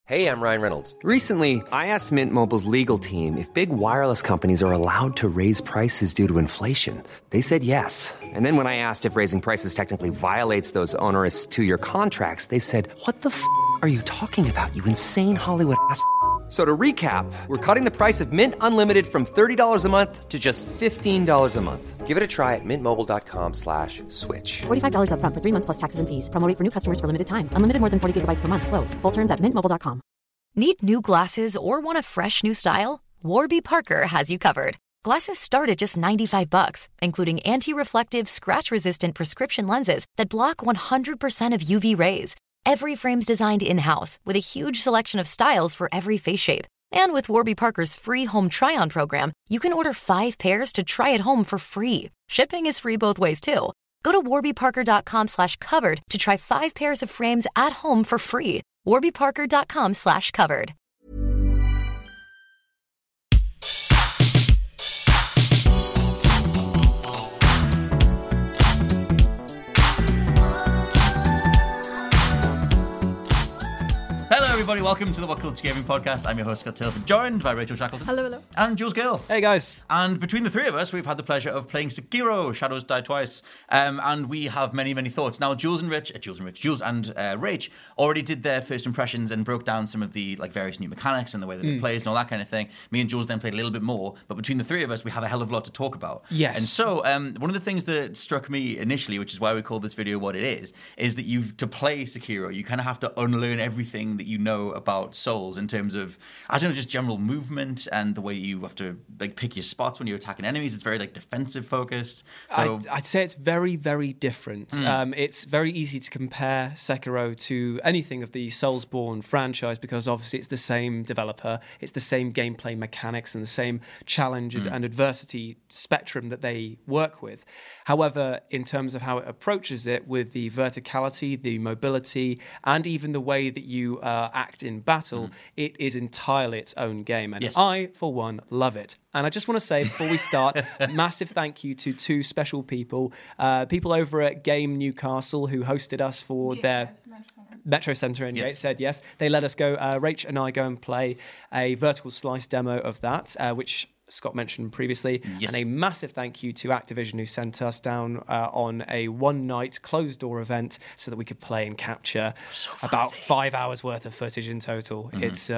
Hey, I'm Ryan Reynolds. Recently, I asked Mint Mobile's legal team if big wireless companies are allowed to raise prices due to inflation. They said yes. And then when I asked if raising prices technically violates those onerous two-year contracts, they said, "What the f*** are you talking about, you insane Hollywood ass?" So to recap, we're cutting the price of Mint Unlimited from $30 a month to just $15 a month. Give it a try at mintmobile.com/switch. $45 up front for 3 months plus taxes and fees. Promo rate for new customers for limited time. Unlimited more than 40 gigabytes per month. Slows full terms at mintmobile.com. Need new glasses or want a fresh new style? Warby Parker has you covered. Glasses start at just $95, including anti-reflective, scratch-resistant prescription lenses that block 100% of UV rays. Every frame's designed in-house with a huge selection of styles for every face shape. And with Warby Parker's free home try-on program, you can order 5 pairs to try at home for free. Shipping is free both ways, too. Go to warbyparker.com/covered to try 5 pairs of frames at home for free. warbyparker.com/covered. Hello everybody, welcome to the What Culture Gaming Podcast. I'm your host, Scott Tilford, joined by Rachel Shackleton. Hello. And Jules Gill. Hey guys. And between the three of us, we've had the pleasure of playing Sekiro, Shadows Die Twice. And we have many, many thoughts. Now, Jules and Rach already did their first impressions and broke down some of the various new mechanics and the way that it plays and all that kind of thing. Me and Jules then played a little bit more, but between the three of us, we have a hell of a lot to talk about. Yes. And so, one of the things that struck me initially, which is why we call this video what it is that to play Sekiro, you kind of have to unlearn everything that you know about Souls in terms of, I don't know, just general movement and the way you have to pick your spots when you're attacking enemies. It's very defensive focused. So I'd say it's very, very different. It's very easy to compare Sekiro to anything of the Soulsborne franchise because obviously it's the same developer, it's the same gameplay mechanics and the same challenge and adversity spectrum that they work with. However, in terms of how it approaches it with the verticality, the mobility, and even the way that you act in battle, it is entirely its own game. And yes. I, for one, love it. And I just want to say before we start, massive thank you to 2 special people. People over at Game Newcastle who hosted us for their Metro Centre and yes. said yes. They let us go, Rach and I go and play a vertical slice demo of that, which Scott mentioned previously. Yes. And a massive thank you to Activision who sent us down on a one-night closed-door event so that we could play and capture about 5 hours worth of footage in total.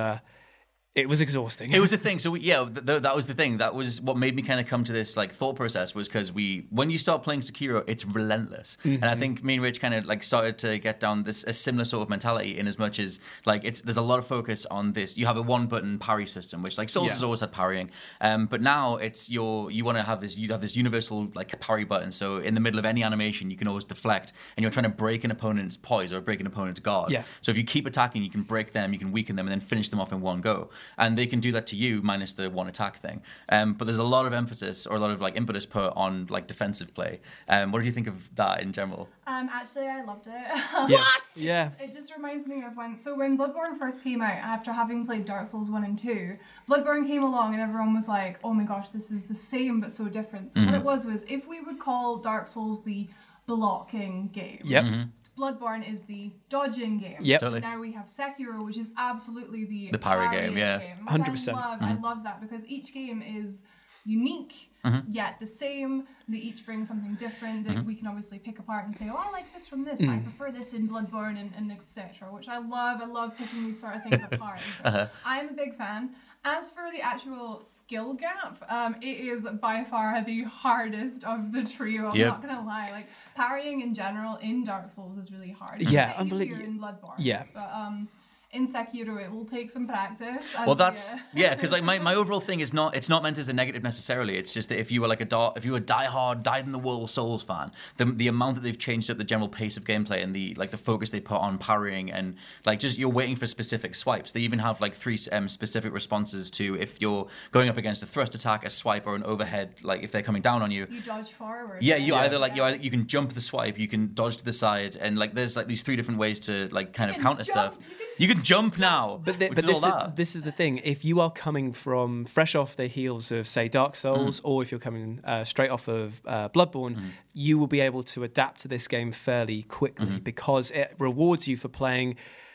It was exhausting. It was a thing. So that was the thing. That was what made me kind of come to this thought process was because when you start playing Sekiro, it's relentless. And I think me and Rich kind of started to get down a similar sort of mentality in as much as there's a lot of focus on this. You have a one-button parry system, which Souls has always had parrying. But now it's you want to have this universal parry button. So in the middle of any animation, you can always deflect and you're trying to break an opponent's poise or break an opponent's guard. Yeah. So if you keep attacking, you can break them, you can weaken them, and then finish them off in one go. And they can do that to you minus the one attack thing. But there's a lot of emphasis or a lot of impetus put on defensive play. What did you think of that in general? Actually, I loved it. What? Yeah. It just reminds me of when Bloodborne first came out, after having played Dark Souls 1 and 2, Bloodborne came along and everyone was like, oh my gosh, this is the same but so different. So what it was if we would call Dark Souls the blocking game. Yep. Bloodborne is the dodging game. Yep. Totally. Now we have Sekiro, which is absolutely the parry game, yeah. 100%. I love that because each game is unique, yet the same. They each bring something different that we can obviously pick apart and say, oh, I like this from this, but I prefer this in Bloodborne and etc., which I love. I love picking these sort of things apart. So I'm a big fan. As for the actual skill gap, it is by far the hardest of the trio. I'm not gonna lie. Parrying in general in Dark Souls is really hard. Yeah, unbelievable. In Bloodborne. Yeah. But in Sekiro, it will take some practice. Well, that's because my overall thing is it's not meant as a negative necessarily. It's just that if you were if you were diehard, dyed-in-the-wool Souls fan, the amount that they've changed up the general pace of gameplay and the focus they put on parrying and just you're waiting for specific swipes. They even have 3 specific responses to if you're going up against a thrust attack, a swipe, or an overhead. If they're coming down on you, you dodge forward. Yeah, you either you can jump the swipe, you can dodge to the side, and there's these 3 different ways to kind of counter stuff. You can jump now. But this is the thing. If you are coming from fresh off the heels of, say, Dark Souls, or if you're coming straight off of Bloodborne, you will be able to adapt to this game fairly quickly because it rewards you for playing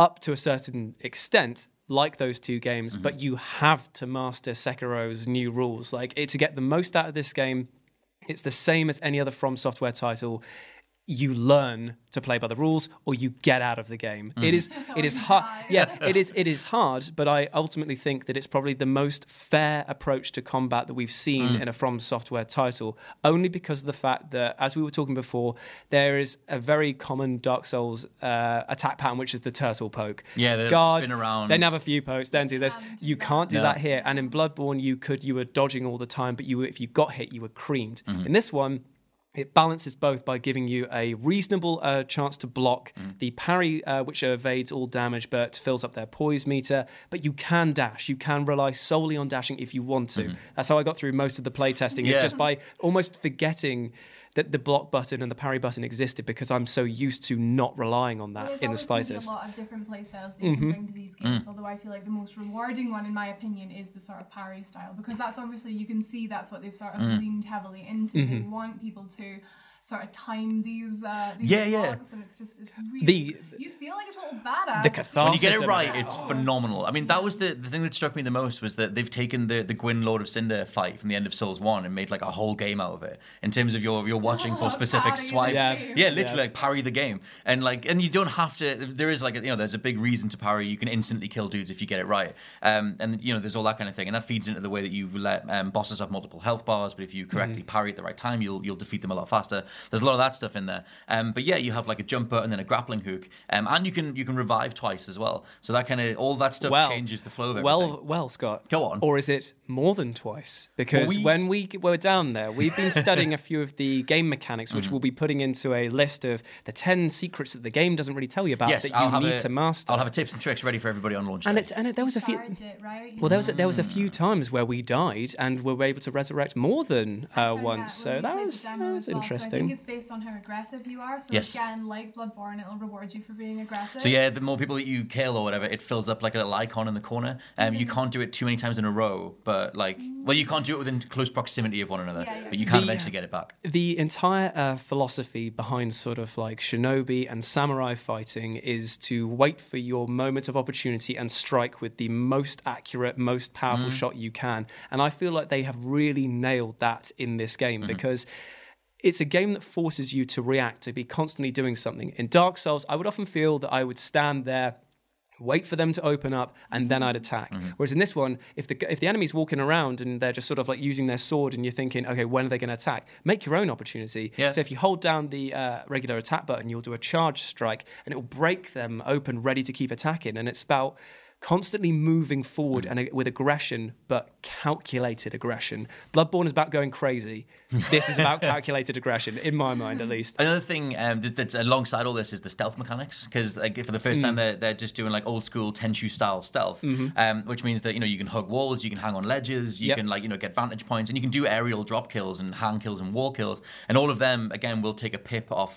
up to a certain extent like those two games, but you have to master Sekiro's new rules. Like, to get the most out of this game, it's the same as any other From Software title. You learn to play by the rules, or you get out of the game. It is hard. Yeah, it is hard. But I ultimately think that it's probably the most fair approach to combat that we've seen in a From Software title. Only because of the fact that, as we were talking before, there is a very common Dark Souls attack pattern, which is the turtle poke. Yeah, they spin around. Then have a few pokes. Then do this. You can't do that here. And in Bloodborne, you were dodging all the time, but if you got hit, you were creamed. In this one, it balances both by giving you a reasonable chance to block the parry, which evades all damage but fills up their poise meter. But you can dash. You can rely solely on dashing if you want to. That's how I got through most of the playtesting. It's just by almost forgetting that the block button and the parry button existed, because I'm so used to not relying on that in the slightest. There's a lot of different play styles that you can bring to these games, although I feel like the most rewarding one, in my opinion, is the sort of parry style, because that's obviously, you can see that's what they've sort of leaned heavily into. They want people to sort of time these blocks, and it's really, you feel like a total badass. The catharsis. When you get it right, it's phenomenal. I mean, that was the thing that struck me the most, was that they've taken the Gwyn Lord of Cinder fight from the end of Souls 1 and made like a whole game out of it, in terms of you're watching for specific swipes. Literally like parry the game. And you don't have to, there is like, there's a big reason to parry. You can instantly kill dudes if you get it right. And there's all that kind of thing. And that feeds into the way that you let bosses have multiple health bars, but if you correctly parry at the right time, you'll defeat them a lot faster. There's a lot of that stuff in there. But yeah, you have like a jumper and then a grappling hook. And you can revive twice as well. So that kind of, all that stuff changes the flow of everything. Well, Scott. Go on. Or is it more than twice? Because when we were down there, we've been studying a few of the game mechanics, which we'll be putting into a list of the 10 secrets that the game doesn't really tell you about that you need to master. I'll have a tips and tricks ready for everybody on launch day. And there was a few... Well, there was a few times where we died and were able to resurrect more than once. So that was interesting. So I think it's based on how aggressive you are. So again, like Bloodborne, it'll reward you for being aggressive. So yeah, the more people that you kill or whatever, it fills up like a little icon in the corner. You can't do it too many times in a row, but you can't do it within close proximity of one another, but you can eventually get it back. The entire philosophy behind sort of like shinobi and samurai fighting is to wait for your moment of opportunity and strike with the most accurate, most powerful shot you can. And I feel like they have really nailed that in this game, because it's a game that forces you to react, to be constantly doing something. In Dark Souls, I would often feel that I would stand there, wait for them to open up, and then I'd attack. Whereas in this one, if the enemy's walking around and they're just sort of like using their sword and you're thinking, okay, when are they going to attack? Make your own opportunity. Yeah. So if you hold down the regular attack button, you'll do a charge strike and it will break them open, ready to keep attacking. And it's about constantly moving forward and with aggression, but calculated aggression. Bloodborne is about going crazy. This is about calculated aggression, in my mind, at least. Another thing that's alongside all this is the stealth mechanics, because for the first time they're just doing like old school Tenchu style stealth, which means that you can hug walls, you can hang on ledges, you can get vantage points, and you can do aerial drop kills and hang kills and wall kills, and all of them again will take a pip off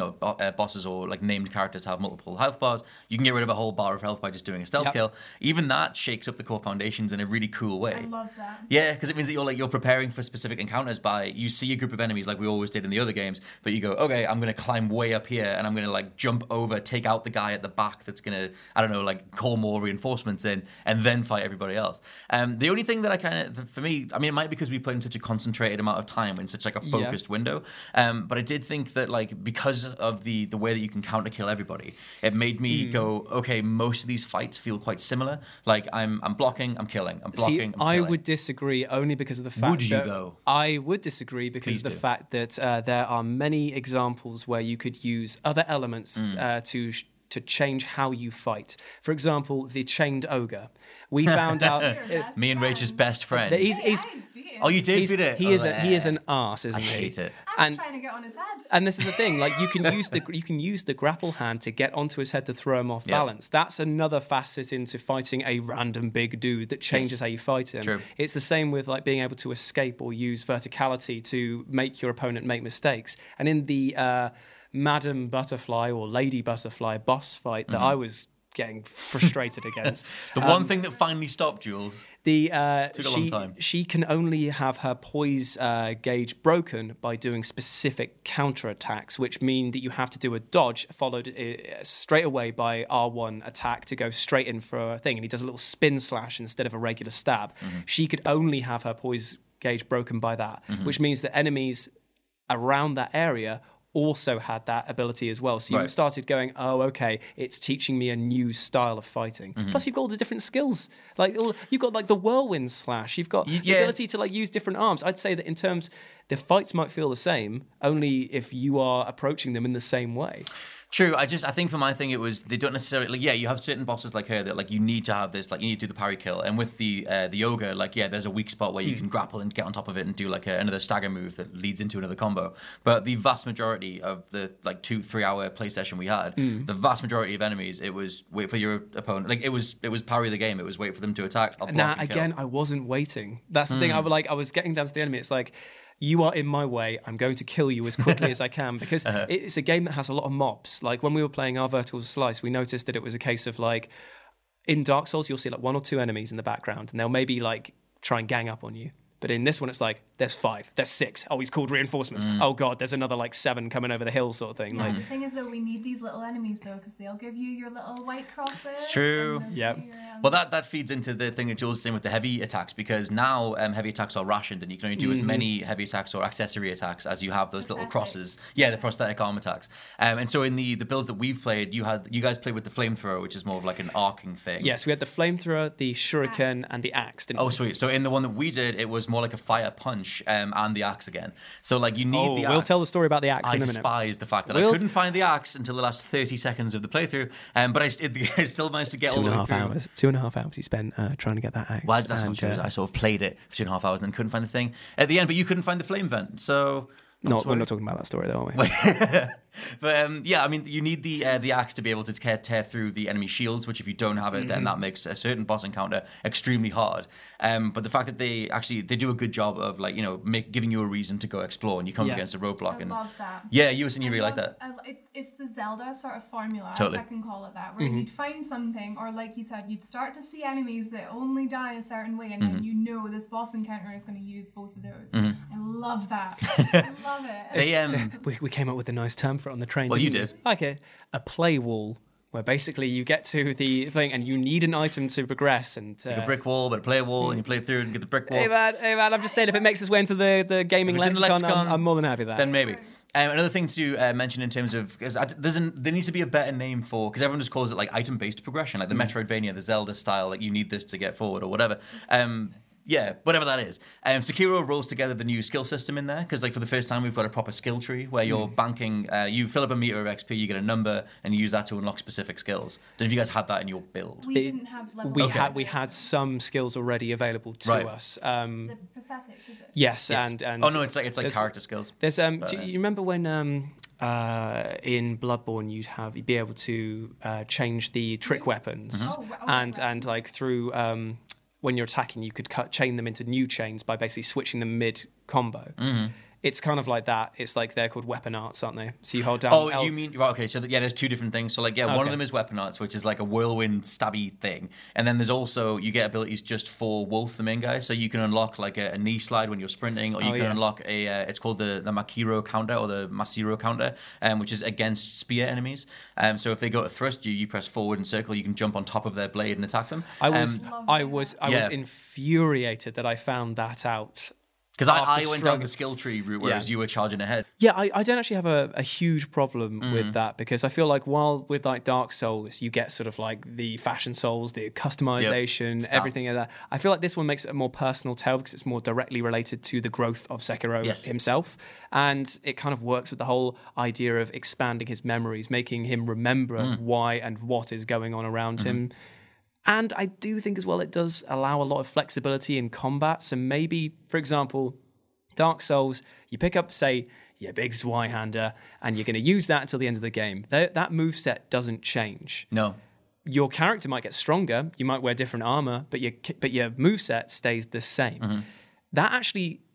bosses or like named characters have multiple health bars. You can get rid of a whole bar of health by just doing a stealth kill. Even that shakes up the core foundations in a really cool way. I love that. Yeah, because it means that you're preparing for specific encounters by, you see a group of enemies like we always did in the other games, but you go, okay, I'm going to climb way up here and I'm going to like jump over, take out the guy at the back that's going to, I don't know, like call more reinforcements in and then fight everybody else. The only thing that I kind of, for me, I mean, it might be because we played in such a concentrated amount of time in such like a focused window, but I did think that like because of the way that you can counter kill everybody, it made me go, okay, most of these fights feel quite similar. Like I'm blocking, I'm killing, I'm blocking, I'm killing. I would disagree only because of the fact Would you though? I would disagree because of the fact that there are many examples where you could use other elements to change how you fight. For example, the chained ogre. We found out me and Rachel's best friend. Oh, you did it. He is an arse, isn't he? I hate it. I'm trying to get on his head. And this is the thing, like you can use the grapple hand to get onto his head to throw him off balance. That's another facet into fighting a random big dude that changes how you fight him. True. It's the same with like being able to escape or use verticality to make your opponent make mistakes. And in the Madam Butterfly or Lady Butterfly boss fight that I was getting frustrated against. The one thing that finally stopped Jules. Took a long time. She can only have her poise gauge broken by doing specific counterattacks, which mean that you have to do a dodge followed straight away by R1 attack to go straight in for a thing. And he does a little spin slash instead of a regular stab. She could only have her poise gauge broken by that, which means that enemies around that area also had that ability as well. So you started going, oh, okay, it's teaching me a new style of fighting. Plus, you've got all the different skills. You've got like the whirlwind slash. You've got the ability to like use different arms. I'd say that in terms, the fights might feel the same, only if you are approaching them in the same way. True. I think for my thing, it was they don't necessarily you have certain bosses like her that like you need to have this, like you need to do the parry kill, and with the ogre, there's a weak spot where you can grapple and get on top of it and do like another stagger move that leads into another combo. But the vast majority of the 2-3 hour play session we had, the vast majority of enemies, it was wait for your opponent. Like it was parry the game. It was wait for them to attack. Now again, I wasn't waiting. That's the thing. I was getting down to the enemy. It's like, you are in my way, I'm going to kill you as quickly as I can, because it's a game that has a lot of mobs. Like when we were playing our Vertical Slice, we noticed that it was a case of like, in Dark Souls, you'll see like 1 or 2 enemies in the background, and they'll maybe like try and gang up on you. But in this one, it's like, there's 5, there's 6. Oh, he's called reinforcements. Oh, God, there's another like 7 coming over the hill sort of thing. Yeah, the thing is, though, we need these little enemies, though, because they'll give you your little white crosses. It's true. Yeah. Well, that feeds into the thing that Jules is saying with the heavy attacks, because now heavy attacks are rationed, and you can only do as many heavy attacks or accessory attacks as you have those little crosses. Yeah, the prosthetic arm attacks. And so in the builds that we've played, you guys played with the flamethrower, which is more of like an arcing thing. Yes, we had the flamethrower, the shuriken, and the axe, didn't we? Oh, sweet. So in the one that we did, it was more like a fire punch and the axe again. So like you need the axe. We'll tell the story about the axe in a minute. I despise the fact that I couldn't find the axe until the last 30 seconds of the playthrough, but I still managed to get all the way through. 2.5 hours he spent trying to get that axe. Well, that's not true. I sort of played it for 2.5 hours and then couldn't find the thing at the end, but you couldn't find the flame vent, so... We're not talking about that story, though, are we? But I mean, you need the axe to be able to tear through the enemy shields, which if you don't have it, then that makes a certain boss encounter extremely hard. But the fact that they do a good job of giving you a reason to go explore, and you come against a roadblock. I love that. Yeah, you really like that. It's the Zelda sort of formula, totally. if I can call it that, where you'd find something, or like you said, you'd start to see enemies that only die a certain way, and then this boss encounter is going to use both of those. I love that. I love it. We came up with a nice term for it on the train. Well, you did. did. Like a play wall, where basically you get to the thing and you need an item to progress. And it's like a brick wall, but a play wall, and you play through and get the brick wall. Hey man, I'm just saying, if it makes its way into the gaming lexicon, I'm more than happy with that. Then maybe. Another thing to mention in terms of, because there needs to be a better name for, because everyone just calls it like item-based progression, like the Metroidvania, the Zelda style, like you need this to get forward or whatever. Yeah, whatever that is. Sekiro rolls together the new skill system in there, because like for the first time we've got a proper skill tree where you're banking, you fill up a meter of XP, you get a number, and you use that to unlock specific skills. Don't know if you guys had that in your build. We didn't have level we had some skills already available to us. The prosthetics, is it? Yes. And oh no, it's like character skills. There's do you remember when in Bloodborne you'd be able to change the trick weapons, and like through when you're attacking, you could chain them into new chains by basically switching them mid-combo. It's kind of like that. It's like they're called weapon arts, aren't they? So you hold down... Oh, you mean... Right, okay, so there's 2 different things. So, one of them is weapon arts, which is like a whirlwind stabby thing. And then there's also... You get abilities just for Wolf, the main guy. So you can unlock, like, a knee slide when you're sprinting, or you can unlock a... it's called the Makiro counter, or the Masiro counter, which is against spear enemies. So if they go to thrust you, you press forward and circle, you can jump on top of their blade and attack them. I was infuriated that I found that out. Because I went down the skill tree route, whereas you were charging ahead. Yeah, I don't actually have a huge problem with that, because I feel like while with like Dark Souls, you get sort of like the fashion souls, the customization, everything like that. I feel like this one makes it a more personal tale because it's more directly related to the growth of Sekiro himself. And it kind of works with the whole idea of expanding his memories, making him remember why and what is going on around him. And I do think as well it does allow a lot of flexibility in combat. So maybe, for example, Dark Souls, you pick up, say, your big Zweihander, and you're going to use that until the end of the game. That moveset doesn't change. No. Your character might get stronger, you might wear different armor, but your moveset stays the same. That actually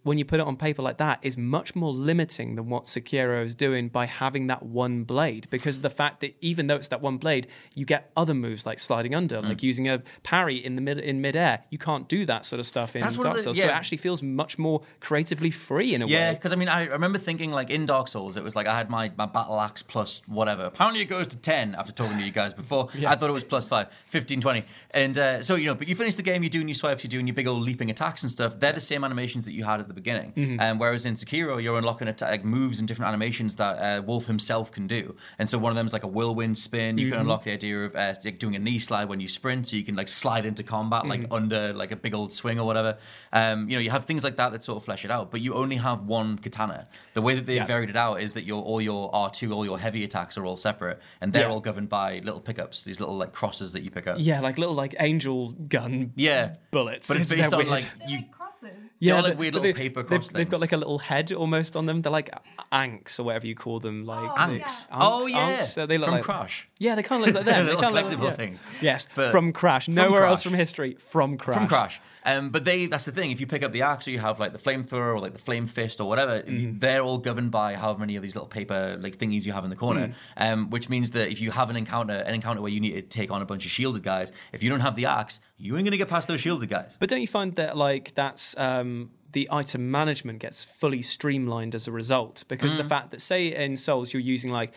when you put it on paper like that, is much more limiting than what Sekiro is doing by having that one blade. Because of the fact that even though it's that one blade, you get other moves like sliding under, like using a parry in midair. You can't do that sort of stuff in Dark Souls. So it actually feels much more creatively free in a way. Yeah, because I mean, I remember thinking like in Dark Souls, it was like I had my battle axe plus whatever. Apparently it goes to 10 after talking to you guys before. I thought it was plus 5, 15, 20. And so, but you finish the game, you're doing your swipes, you're doing your big old leaping attacks and stuff. They're the same animations that you had at the beginning. Whereas in Sekiro, you're unlocking moves and different animations that Wolf himself can do. And so one of them is like a whirlwind spin. You can unlock the idea of doing a knee slide when you sprint, so you can like slide into combat like under like a big old swing or whatever. You have things like that sort of flesh it out, but you only have one katana. The way that they've varied it out is that all your R2, all your heavy attacks are all separate, and they're all governed by little pickups, these little like crosses that you pick up. Yeah, like little like angel gun bullets. But it's based on like They're like crosses. Yeah, like weird little paper cross things. They've got like a little head almost on them. They're like anks or whatever you call them. Like anks. Anks. They look from like Crash. Yeah, they kind of look like them. They're little collectible things. Yes, but from Crash. Nowhere else from history. From Crash. From Crash. But that's the thing. If you pick up the axe, or you have like the flamethrower or like the flame fist or whatever, they're all governed by how many of these little paper like thingies you have in the corner. Which means that if you have an encounter where you need to take on a bunch of shielded guys, if you don't have the axe, you ain't gonna get past those shielded guys. But don't you find that like that's the item management gets fully streamlined as a result? Because the fact that, say in Souls, you're using like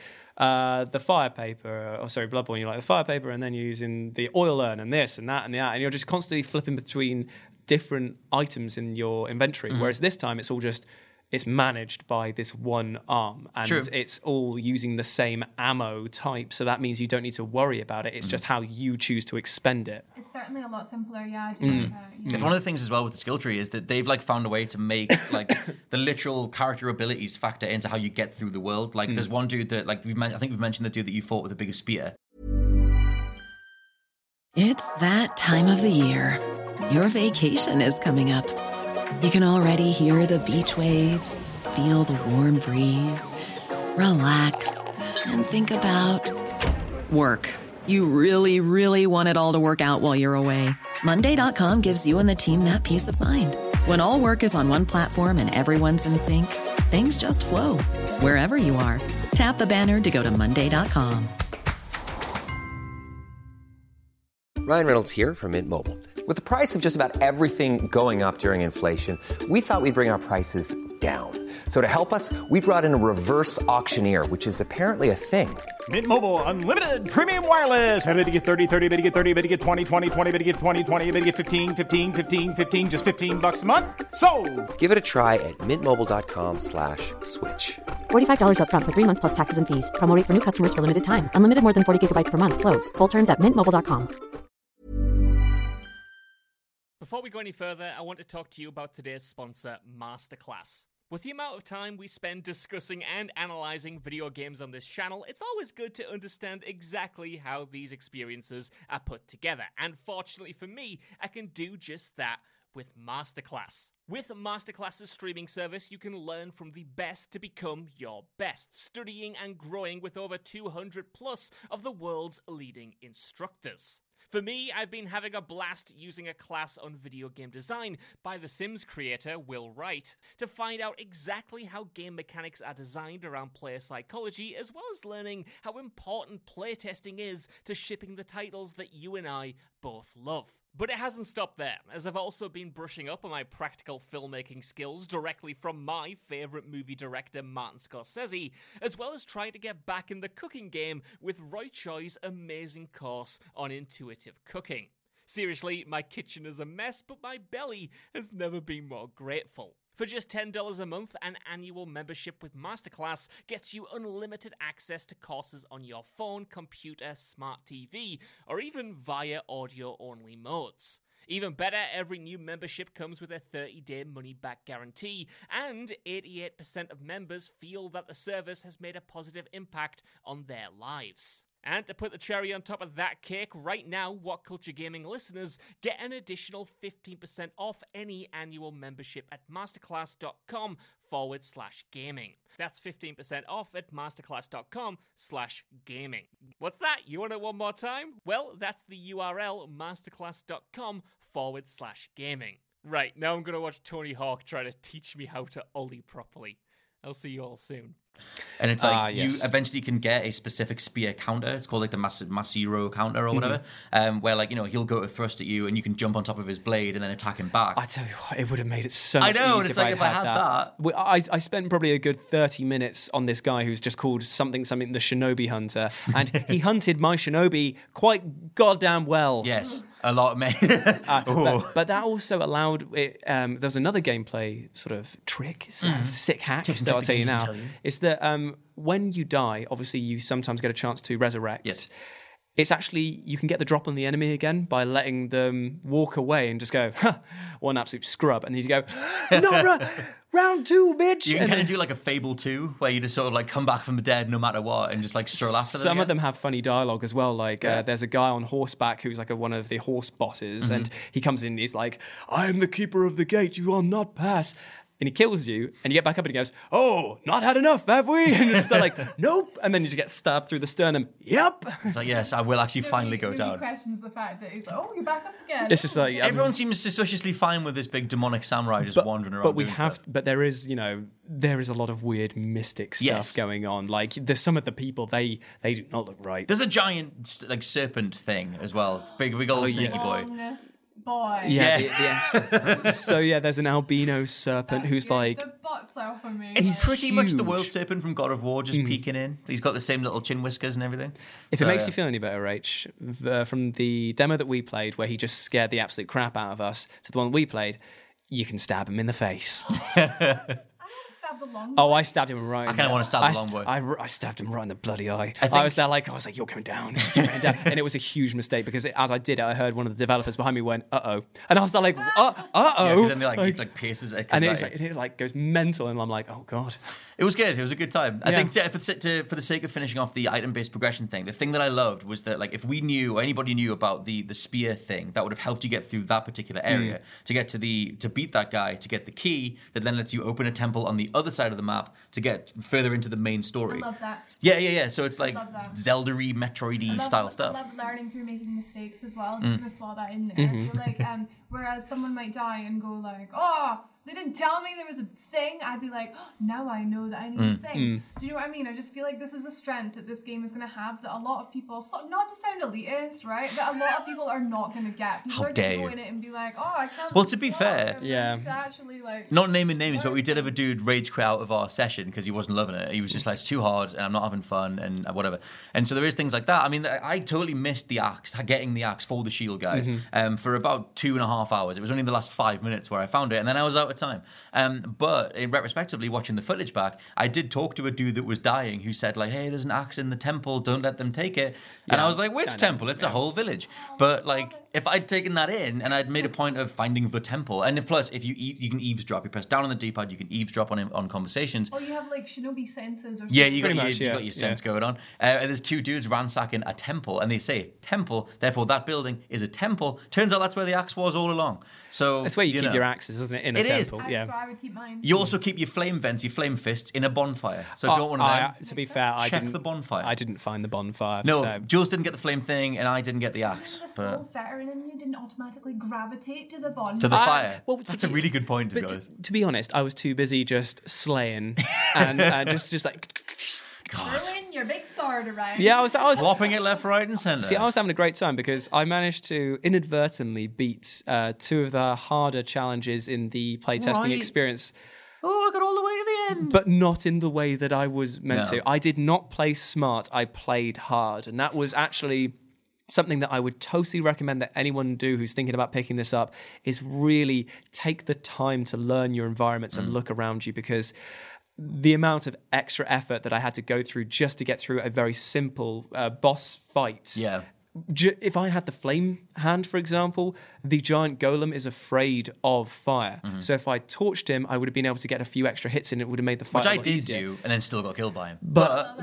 the fire paper, Bloodborne, you're like the fire paper, and then you're using the oil urn and this and that and that, and you're just constantly flipping between different items in your inventory. Whereas this time it's managed by this one arm, and it's all using the same ammo type, so that means you don't need to worry about it. It's just how you choose to expend it. It's certainly a lot simpler, yeah. It's one of the things as well with the skill tree is that they've like found a way to make like the literal character abilities factor into how you get through the world. Like there's one dude that like I think we've mentioned the dude that you fought with the biggest spear. It's that time of the year. Your vacation is coming up. You can already hear the beach waves, feel the warm breeze, relax, and think about work. You really, really want it all to work out while you're away. Monday.com gives you and the team that peace of mind. When all work is on one platform and everyone's in sync, things just flow. Wherever you are, tap the banner to go to Monday.com. Ryan Reynolds here from Mint Mobile. With the price of just about everything going up during inflation, we thought we'd bring our prices down. So to help us, we brought in a reverse auctioneer, which is apparently a thing. Mint Mobile Unlimited Premium Wireless. How to get 30, 30, bit to get 30, bit to get 20, 20, 20, bit to get 20, 20, bit to get 15, 15, 15, 15, just $15 a month? Sold! Give it a try at mintmobile.com/switch. $45 up front for 3 months plus taxes and fees. Promo rate for new customers for limited time. Unlimited more than 40 gigabytes per month. Slows full terms at mintmobile.com. Before we go any further, I want to talk to you about today's sponsor, Masterclass. With the amount of time we spend discussing and analysing video games on this channel, it's always good to understand exactly how these experiences are put together. And fortunately for me, I can do just that with Masterclass. With Masterclass's streaming service, you can learn from the best to become your best, studying and growing with over 200 plus of the world's leading instructors. For me, I've been having a blast using a class on video game design by The Sims creator Will Wright to find out exactly how game mechanics are designed around player psychology, as well as learning how important playtesting is to shipping the titles that you and I both love. But it hasn't stopped there, as I've also been brushing up on my practical filmmaking skills directly from my favourite movie director Martin Scorsese, as well as trying to get back in the cooking game with Roy Choi's amazing course on intuitive cooking. Seriously, my kitchen is a mess, but my belly has never been more grateful. For just $10 a month, an annual membership with Masterclass gets you unlimited access to courses on your phone, computer, smart TV, or even via audio-only modes. Even better, every new membership comes with a 30-day money-back guarantee, and 88% of members feel that the service has made a positive impact on their lives. And to put the cherry on top of that cake, right now, What Culture Gaming listeners get an additional 15% off any annual membership at masterclass.com/gaming. That's 15% off at masterclass.com/gaming. What's that? You want it one more time? Well, that's the URL, masterclass.com/gaming. Right, now I'm going to watch Tony Hawk try to teach me how to ollie properly. I'll see you all soon. And it's like yes. you eventually can get a specific spear counter. It's called like the Masiro counter or whatever, where like, he'll go to thrust at you and you can jump on top of his blade and then attack him back. I tell you what, it would have made it so much I know, easier and it's like if I had that. I spent probably a good 30 minutes on this guy who's just called something the Shinobi Hunter, and he hunted my Shinobi quite goddamn well. Yes, a lot, man. But that also allowed it. There's another gameplay sort of trick, it's a sick hack that I'll tell you now. Is that when you die, obviously you sometimes get a chance to resurrect. Yes. It's actually, you can get the drop on the enemy again by letting them walk away and just go, one absolute scrub. And then you go, no, round two, bitch. You can kind of do like a Fable 2, where you just sort of like come back from the dead no matter what and just like stroll after them. Some of them have funny dialogue as well. Like there's a guy on horseback who's like one of the horse bosses, and he comes in and he's like, I am the keeper of the gate, you will not pass. And he kills you, and you get back up and he goes, oh, not had enough, have we? And it's like, nope. And then you just get stabbed through the sternum. Yep. It's like, yes, I will actually finally go down. Nobody questions the fact that he's like, oh, you're back up again. It's just like... Everyone seems suspiciously fine with this big demonic samurai just wandering around. But there is, there is a lot of weird mystic stuff going on. Like, there's some of the people, they do not look right. There's a giant, like, serpent thing as well. Big old sneaky boy. Boy. Yeah. So there's an albino serpent who's like... The butts off of me. It's pretty much the world serpent from God of War just peeking in. He's got the same little chin whiskers and everything. If it makes you feel any better, Rach, from the demo that we played where he just scared the absolute crap out of us to the one we played, you can stab him in the face. The long boy. I stabbed him right. I kind of want to stab the long boy. I stabbed him right in the bloody eye. I was there like, I was like, you're going down. You're going down. And it was a huge mistake because as I did it, I heard one of the developers behind me went, uh-oh. And I was there like, uh-oh. Yeah, because then they like pierces it. And it like goes mental. And I'm like, oh, God. It was good. It was a good time. I think for the sake of finishing off the item-based progression thing, the thing that I loved was that like if we knew or anybody knew about the spear thing, that would have helped you get through that particular area to get to beat that guy, to get the key that then lets you open a temple on the other side of the map to get further into the main story. I love that. Yeah. So it's like Zelda-y, Metroid-y style stuff. I love learning through making mistakes as well. I'm just going to slot that in there. I feel like whereas someone might die and go like, oh, they didn't tell me there was a thing, I'd be like, oh, now I know that I need a thing. Do you know what I mean? I just feel like this is a strength that this game is going to have that a lot of people, not to sound elitist, right? That a lot of people are not going to get. People are going to go in it and be like, oh, I can't. Well, to be fair, to actually like. Not naming names, but we did have a dude rage quit out of our session because he wasn't loving it. He was just like, it's too hard and I'm not having fun and whatever. And so there is things like that. I mean, I totally missed the axe, getting the axe for the shield guys for about 2.5 hours. It was only the last 5 minutes where I found it, and then I was out of time. But retrospectively, watching the footage back, I did talk to a dude that was dying who said like, hey, there's an axe in the temple, don't let them take it. And I was like, which temple? It's a whole village. But like, if I'd taken that in and I'd made a point of finding the temple, and plus, if you can eavesdrop, you press down on the D-pad, you can eavesdrop on conversations. Oh, you have like shinobi senses or something. Yeah, you got your sense going on. And there's two dudes ransacking a temple, and they say temple, therefore that building is a temple. Turns out that's where the axe was all along. So that's where you keep your axes, isn't it? In a temple. Yeah. That's where I would keep mine. You also keep your flame vents, your flame fists in a bonfire. So if you want one of them, to be fair, check the bonfire. I didn't find the bonfire. No, Jules didn't get the flame thing, and I didn't get the axe. The Souls veteran in you didn't automatically gravitate to the bonfire. To the fire. That's a really good point, to be honest. To be honest, I was too busy just slaying and just like. Throwing your big sword around. Yeah, I was flopping it left, right, and centre. See, I was having a great time because I managed to inadvertently beat two of the harder challenges in the playtesting experience. Oh, I got all the way to the end. But not in the way that I was meant to. I did not play smart. I played hard. And that was actually something that I would totally recommend that anyone do who's thinking about picking this up, is really take the time to learn your environments and look around you, because the amount of extra effort that I had to go through just to get through a very simple boss fight. Yeah. If I had the flame hand, for example, the giant golem is afraid of fire. So if I torched him, I would have been able to get a few extra hits in. It would have made the fight a lot easier. Which I did do, and then still got killed by him. But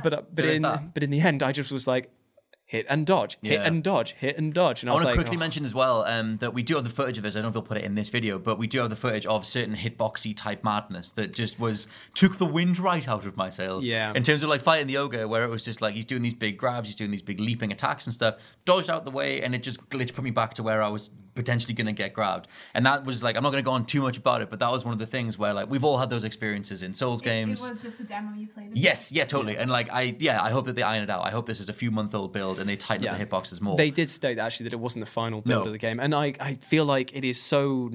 in the end, I just was like, hit and dodge, hit and dodge, hit and dodge. And I want to quickly mention as well that we do have the footage of this. I don't know if we'll put it in this video, but we do have the footage of certain hitboxy type madness that just took the wind right out of my sails. Yeah. In terms of like fighting the ogre, where it was just like he's doing these big grabs, he's doing these big leaping attacks and stuff, dodged out the way, and it just glitched, put me back to where I was potentially going to get grabbed. And that was like, I'm not going to go on too much about it, but that was one of the things where like we've all had those experiences in Souls games. It was just a demo you played. Yes, yeah, totally. And like I hope that they iron it out. I hope this is a few month-old build and they tighten up the hitboxes more. They did state actually that it wasn't the final build of the game. And I feel like it is so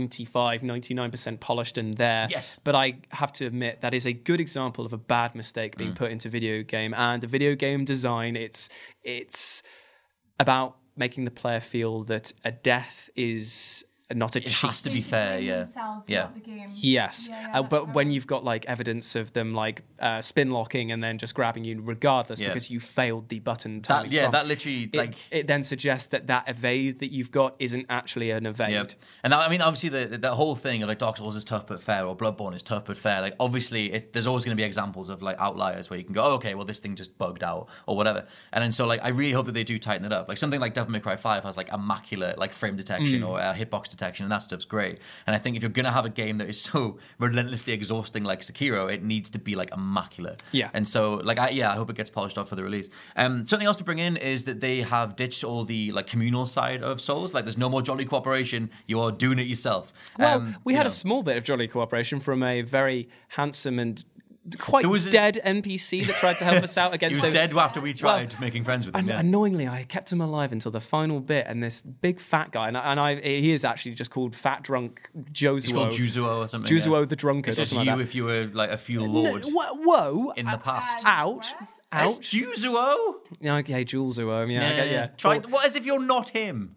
99% polished and there. Yes. But I have to admit that is a good example of a bad mistake being put into video game. And the video game design, it's about making the player feel that a death is not a cheat. It has to be fair, yeah. The game. Yes, but when you've got like evidence of them like spin locking and then just grabbing you regardless because you failed the button. That literally it then suggests that evade that you've got isn't actually an evade. Yep. And I mean, obviously the whole thing of like Dark Souls is tough but fair, or Bloodborne is tough but fair. Like obviously, there's always going to be examples of like outliers where you can go, oh, okay, well this thing just bugged out or whatever. And then so like I really hope that they do tighten it up. Like something like Devil May Cry 5 has like immaculate like frame detection or hitbox detection, and that stuff's great. And I think if you're going to have a game that is so relentlessly exhausting like Sekiro, it needs to be like immaculate. Yeah. And so like I hope it gets polished off for the release. Something else to bring in is that they have ditched all the like communal side of Souls. Like there's no more jolly cooperation. You are doing it yourself. Well, we had a small bit of jolly cooperation from a very handsome and quite dead NPC that tried to help us out against. He was dead after we tried making friends with him. Annoyingly, I kept him alive until the final bit, and this big fat guy, he is actually just called Fat Drunk Josuo. He's called Juzuo or something. Juzuo the Drunkard. It's just you if you were like a feudal lord. Whoa! In the past. Ouch! It's Juzuo. Yeah, okay, Juzuo. Yeah. Try. What as if you're not him?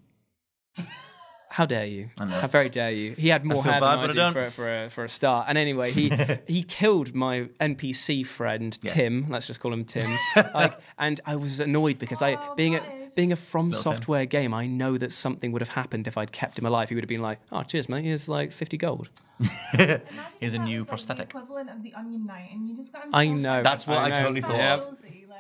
How dare you? How very dare you? He had more hair than I did for a start. And anyway, he killed my NPC friend Tim. Let's just call him Tim. And I was annoyed because being a From Software game, I know that something would have happened if I'd kept him alive. He would have been like, "Oh, cheers, mate. Here's like 50 gold." Here's a new prosthetic. The equivalent of the Onion Knight, and you just got. I know. That's what I totally thought of.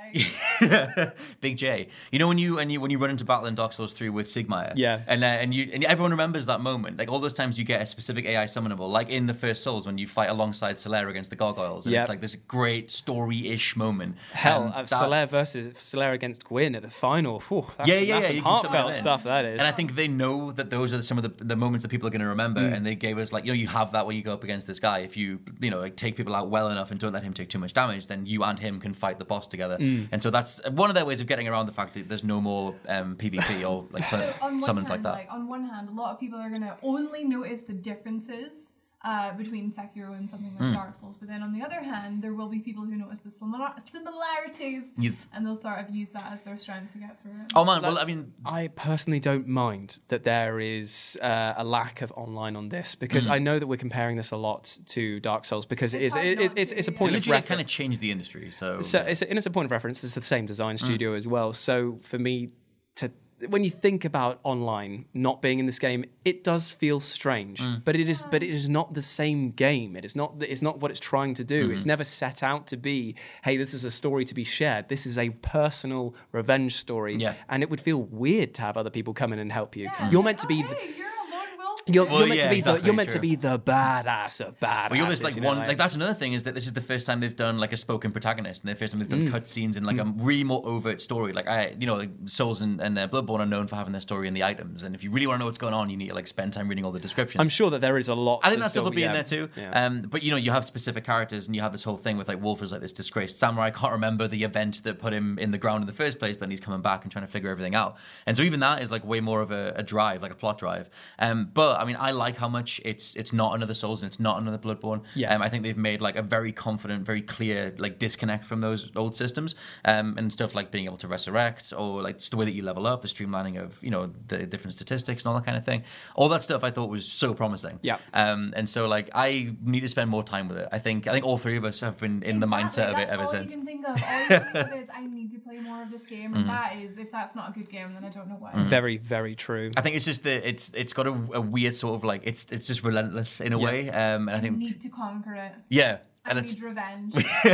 Big J. You know when you run into battle in Dark Souls 3 with Sigmar, and everyone remembers that moment. Like all those times you get a specific AI summonable, like in the first Souls when you fight alongside Solaire against the gargoyles, and it's like this great story-ish moment. Solaire against Gwyn at the final. Whew, that's some heartfelt stuff. That is, and I think they know that those are some of the moments that people are going to remember, and they gave us like you have that when you go up against this guy. If you like take people out well enough and don't let him take too much damage, then you and him can fight the boss together. And so that's one of their ways of getting around the fact that there's no more PvP or like summons like that. Like, on one hand, a lot of people are going to only notice the differences between Sekiro and something like Dark Souls, but then on the other hand, there will be people who notice the similarities, and they'll sort of use that as their strength to get through it. Oh man, well I mean, I personally don't mind that there is a lack of online on this because I know that we're comparing this a lot to Dark Souls because it's a point of reference. Kind of changed the industry, so it's a point of reference. It's the same design studio as well. So for me when you think about online not being in this game, it does feel strange. But it is not the same game. It's not what it's trying to do. It's never set out to be, hey, this is a story to be shared. This is a personal revenge story. Yeah. And it would feel weird to have other people come in and help you. Yeah. You're meant to be You're meant to be the badass of badass. Well, you're this like that's another thing is that this is the first time they've done like a spoken protagonist, and the first time they've done cutscenes and like a really more overt story. Like like Souls and Bloodborne are known for having their story in the items, and if you really want to know what's going on, you need to like spend time reading all the descriptions. I'm sure that there is a lot. I think that stuff will be in there too. Yeah. But you have specific characters, and you have this whole thing with like Wolf is like this disgraced samurai. Can't remember the event that put him in the ground in the first place, but he's coming back and trying to figure everything out. And so even that is like way more of a drive, like a plot drive. But I mean, I like how much it's not another Souls and it's not another Bloodborne. Yeah. I think they've made like a very confident, very clear like disconnect from those old systems, and stuff like being able to resurrect or like just the way that you level up, the streamlining of the different statistics and all that kind of thing. All that stuff I thought was so promising. Yeah. And so like I need to spend more time with it. I think all three of us have been in the mindset of it ever since. All you can think of is I need to play more of this game, and that is, if that's not a good game, then I don't know what. Very, very true. I think it's just that it's got a weird sort of like it's just relentless in a way, and I think you need to conquer it. Yeah. I need revenge.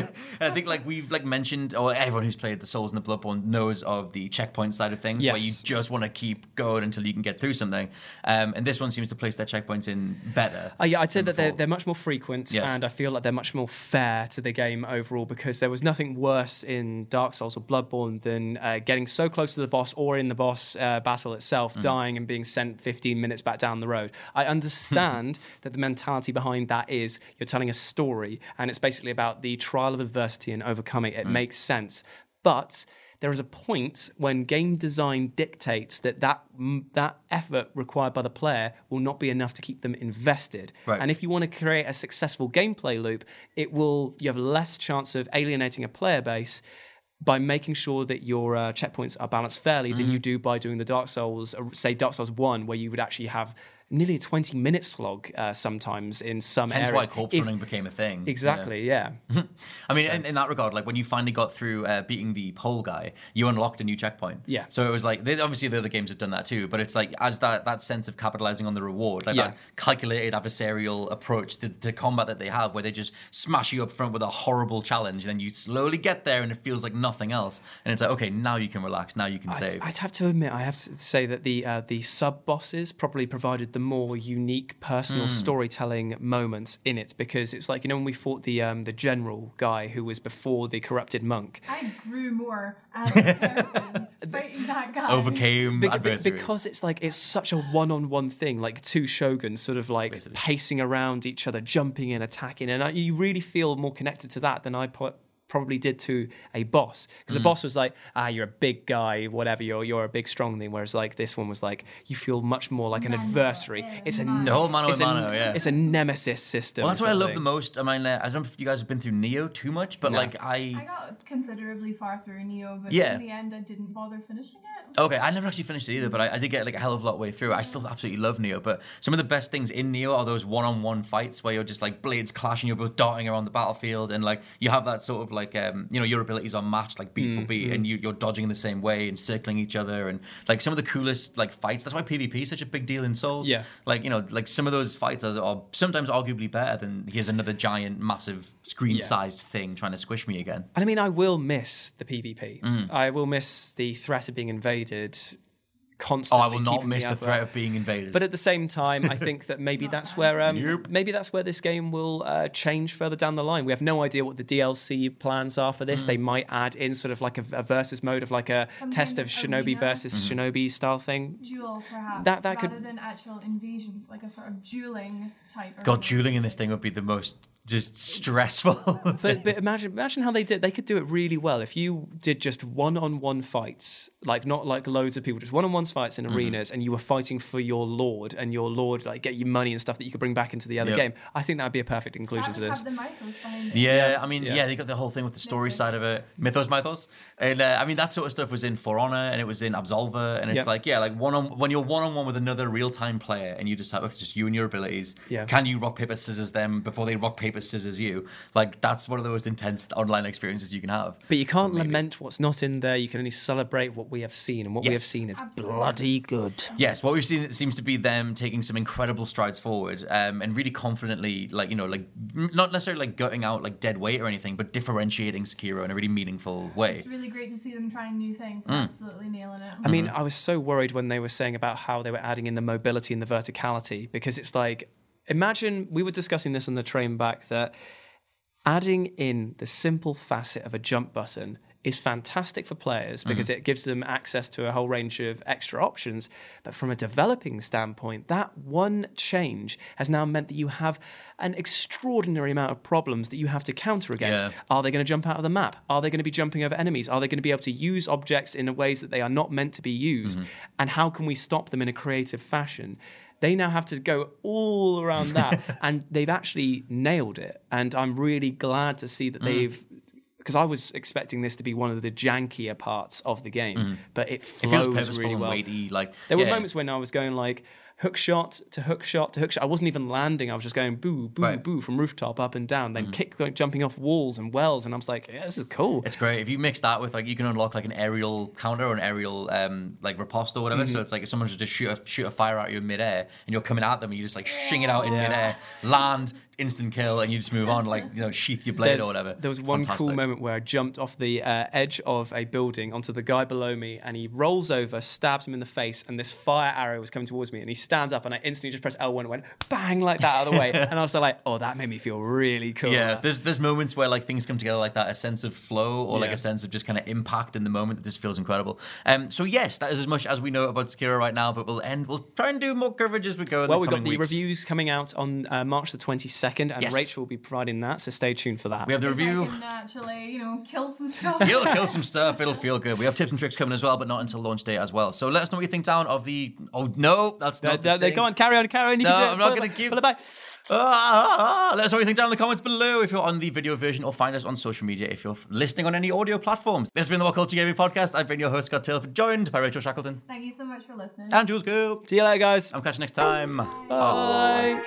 I think like we've like mentioned, or everyone who's played the Souls and the Bloodborne knows of the checkpoint side of things, where you just want to keep going until you can get through something. And this one seems to place their checkpoints in better. Yeah, I'd say that they're much more frequent, and I feel like they're much more fair to the game overall, because there was nothing worse in Dark Souls or Bloodborne than getting so close to the boss or in the boss battle itself, dying and being sent 15 minutes back down the road. I understand that the mentality behind that is you're telling a story, and it's basically about the trial of adversity and overcoming it. It makes sense. But there is a point when game design dictates that effort required by the player will not be enough to keep them invested. Right. And if you want to create a successful gameplay loop, you have less chance of alienating a player base by making sure that your checkpoints are balanced fairly than you do by doing the Dark Souls, say Dark Souls 1, where you would actually have nearly a 20-minute slog sometimes in some areas. Hence why corpse running became a thing. Exactly, yeah. I mean, in that regard, like when you finally got through beating the pole guy, you unlocked a new checkpoint. Yeah. So it was like, obviously the other games have done that too, but it's like as that sense of capitalizing on the reward, like that calculated adversarial approach to combat that they have, where they just smash you up front with a horrible challenge, and then you slowly get there and it feels like nothing else. And it's like, okay, now you can relax, now you can save. I'd have to admit, I have to say that the sub-bosses probably provided the more unique personal storytelling moments in it, because it's like, when we fought the general guy who was before the corrupted monk, I grew more as a person fighting that guy. Overcame adversity. Because it's such a one-on-one thing, like two shoguns sort of like basically pacing around each other, jumping in, attacking, and you really feel more connected to that than I probably did to a boss, because the boss was like, you're a big guy, whatever, you're a big strong thing, whereas like this one was like, you feel much more like an adversary. It's the whole mano a mano, it's a nemesis system. Well, that's what I love the most. I mean, I don't know if you guys have been through Nioh too much, but I got considerably far through Nioh, but in the end I didn't bother finishing it. Okay, I never actually finished it either, but I did get like a hell of a lot way through. I still absolutely love Nioh, but some of the best things in Nioh are those one-on-one fights where you're just like blades clashing, you're both darting around the battlefield, and like you have that sort of like your abilities are matched like beat for beat, and you're dodging in the same way and circling each other, and like some of the coolest like fights. That's why PvP is such a big deal in Souls. Yeah, like like some of those fights are sometimes arguably better than here's another giant, massive screen-sized thing trying to squish me again. And I mean, I will miss the PvP. I will miss the threat of being invaded constantly. I will not miss the threat of being invaded. But at the same time, I think that maybe that's where maybe that's where this game will change further down the line. We have no idea what the DLC plans are for this. They might add in sort of like a versus mode of like a test of Shinobi versus Shinobi style thing. Duel, perhaps, that rather could than actual invasions, like a sort of dueling type. God, dueling in this thing would be the most just stressful. But imagine how they did. They could do it really well if you did just one-on-one fights, like not like loads of people, just one-on-one fights in arenas, and you were fighting for your lord, and your lord like get you money and stuff that you could bring back into the other game. I think that would be a perfect inclusion to this. Have the mythos behind it. Yeah, I mean, they got the whole thing with the story side of it, mythos, and I mean that sort of stuff was in For Honor and it was in Absolver, and it's like when you're one-on-one with another real-time player, and you just have it's just you and your abilities. Yeah. Can you rock paper scissors them before they rock paper scissors you? Like that's one of the most intense online experiences you can have. But you can't lament what's not in there. You can only celebrate what we have seen, and what we have seen is bloody good. Yes, what we've seen seems to be them taking some incredible strides forward, and really confidently, like not necessarily like gutting out like dead weight or anything, but differentiating Sekiro in a really meaningful way. It's really great to see them trying new things and absolutely nailing it. I mean, I was so worried when they were saying about how they were adding in the mobility and the verticality, because it's like, imagine, we were discussing this on the train back, that adding in the simple facet of a jump button is fantastic for players because it gives them access to a whole range of extra options. But from a developing standpoint, that one change has now meant that you have an extraordinary amount of problems that you have to counter against. Yeah. Are they going to jump out of the map? Are they going to be jumping over enemies? Are they going to be able to use objects in ways that they are not meant to be used? And how can we stop them in a creative fashion? They now have to go all around that, and they've actually nailed it. And I'm really glad to see that they've... Because I was expecting this to be one of the jankier parts of the game, but it flows really well. Weighty, there were moments when I was going like hook shot to hook shot to hook shot. I wasn't even landing. I was just going boo, boo, boo from rooftop up and down, then jumping off walls and wells. And I was like, yeah, this is cool. It's great. If you mix that with you can unlock like an aerial counter or an aerial like riposte or whatever. So it's like if someone just shoot a fire out of you in midair and you're coming at them and you just like shing it out in midair, land, instant kill and you just move on, like, sheath your blade or whatever. There was one cool moment where I jumped off the edge of a building onto the guy below me, and he rolls over, stabs him in the face, and this fire arrow was coming towards me, and he stands up, and I instantly just pressed L1 and went bang like that out of the way, and I was like, oh, that made me feel really cool. Yeah, there's moments where like things come together like that, a sense of flow or like a sense of just kind of impact in the moment that just feels incredible. So yes, that is as much as we know about Sekiro right now, but we'll try and do more coverage as we go. Well, we've got the reviews coming out on March the 22nd, and Rachel will be providing that, so stay tuned for that. We have the review. I can actually, kill some stuff. You'll kill some stuff. It'll feel good. We have tips and tricks coming as well, but not until launch day as well. So let us know what you think down of the. Oh no, that's not. Go on, carry on. No, I'm not going to give. Let us know what you think down in the comments below if you're on the video version, or find us on social media if you're listening on any audio platforms. This has been the What Culture Gaming Podcast. I've been your host, Scott Taylor, joined by Rachel Shackleton. Thank you so much for listening. And Jules Gill. See you later, guys. I'll catch you next time. Bye.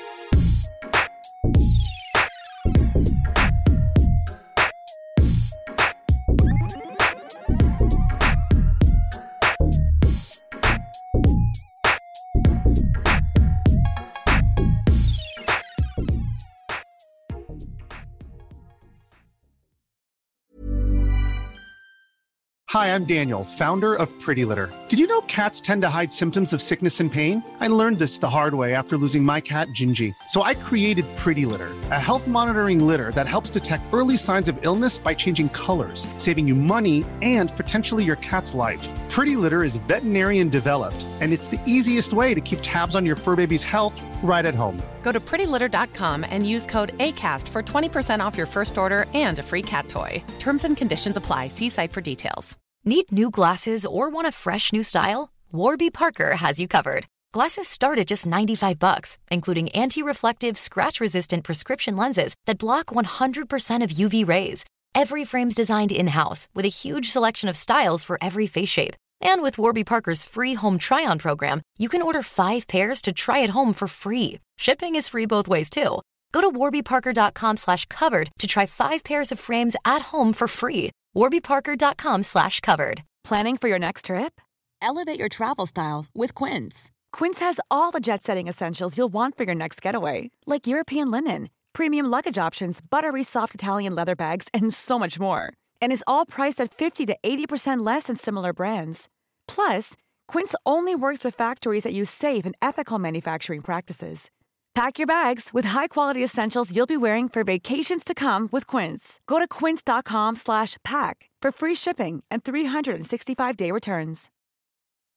Hi, I'm Daniel, founder of Pretty Litter. Did you know cats tend to hide symptoms of sickness and pain? I learned this the hard way after losing my cat, Gingy. So I created Pretty Litter, a health monitoring litter that helps detect early signs of illness by changing colors, saving you money and potentially your cat's life. Pretty Litter is veterinarian developed, and it's the easiest way to keep tabs on your fur baby's health right at home. Go to prettylitter.com and use code ACAST for 20% off your first order and a free cat toy. Terms and conditions apply. See site for details. Need new glasses or want a fresh new style? Warby Parker has you covered. Glasses start at just $95, including anti-reflective, scratch-resistant prescription lenses that block 100% of UV rays. Every frame's designed in-house with a huge selection of styles for every face shape. And with Warby Parker's free home try-on program, you can order 5 pairs to try at home for free. Shipping is free both ways, too. Go to warbyparker.com/covered to try 5 pairs of frames at home for free. warbyparker.com/covered. Planning for your next trip? Elevate your travel style with Quince. Quince has all the jet-setting essentials you'll want for your next getaway, like European linen, premium luggage options, buttery soft Italian leather bags, and so much more. And is all priced at 50 to 80% less than similar brands. Plus, Quince only works with factories that use safe and ethical manufacturing practices. Pack your bags with high-quality essentials you'll be wearing for vacations to come with Quince. Go to quince.com/pack for free shipping and 365-day returns.